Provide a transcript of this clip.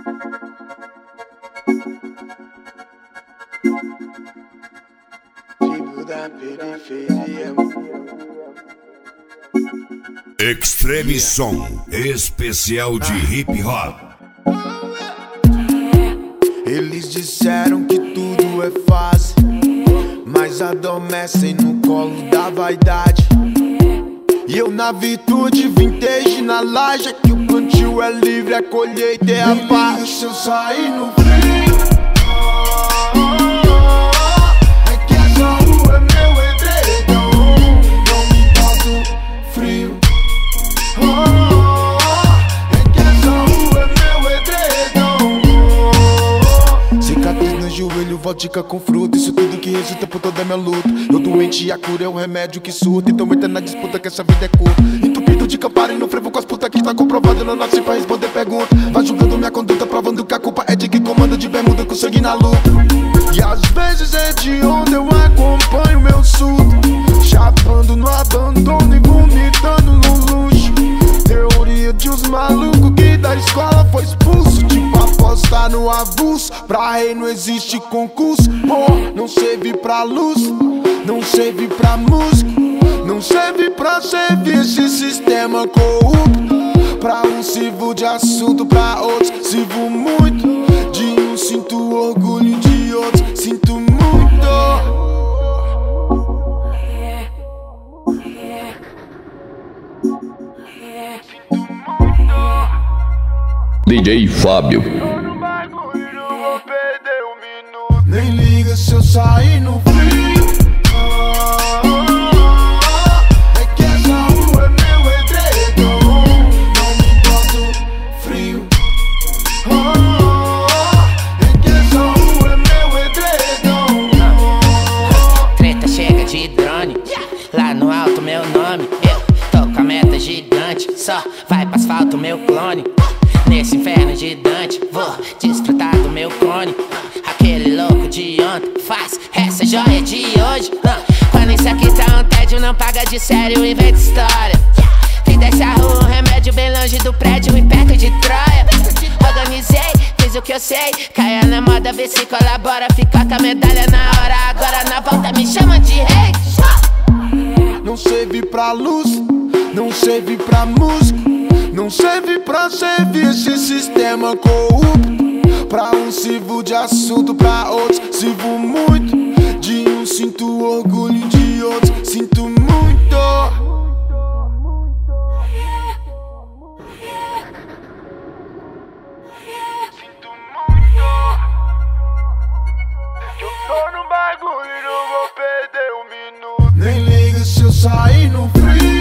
Tribo da periferia. Extreme Som, especial de hip hop. Eles disseram que tudo é fase, mas adormecem no colo da vaidade. E eu na virtude vintage na laje, que o plantio é livre, a colheita é a paz. Se eu sair no frio, é que essa rua é meu edredom. Não me boto frio. É que essa rua é meu edredom. Cicatriz no joelho, vodka com fruta, isso tudo que resulta por toda minha luta. Eu doente e a cura é o remédio que surta, então entra na disputa que essa vida é curta. Entupido de campara e no frevo com as putas que tá comprovado. Eu não nasci pra responder pergunta, vai julgando minha conduta, provando que a culpa é de quem comanda de bermuda com sangue na luta. E às vezes é de onde eu acompanho meu surto, chapando no abandono e vomitando no luxo. Teoria de uns malucos que da escola foi expulso, tipo apostar no avulso. Pra rei não existe concurso, pô, não serve pra luz, não serve pra música, não serve pra servir esse sistema corrupto. Pra um sirvo de assunto, pra outros sirvo muito. De um sinto orgulho, de outros sinto muito. DJ Fábio. Nem liga se eu sair no frio. É que essa rua é meu edredom. Não me boto frio. É que essa rua é meu edredom. Treta chega de drone, lá no alto meu nome. Eu tô com a meta gigante, só vai pro asfalto meu clone. Nesse inferno de Dante, vou desfrutar do meu cone. Aquele louco de ontem faz essa joia de hoje. Quando isso aqui tá um tédio, não paga de sério, inventa história. Vim dessa rua, um remédio bem longe do prédio e perto de Troia. Organizei, fiz o que eu sei, caia na moda, vê se colabora. Fica com a medalha na hora, agora na volta me chama de rei. Não serve pra luz, não serve pra música, não serve pra servir esse sistema corrupto. Pra um sirvo de assunto, pra outros sirvo muito. De um sinto orgulho, de outros sinto muito. Sinto muito. Eu tô no bagulho e não vou perder um minuto. Nem liga se eu sair no frio.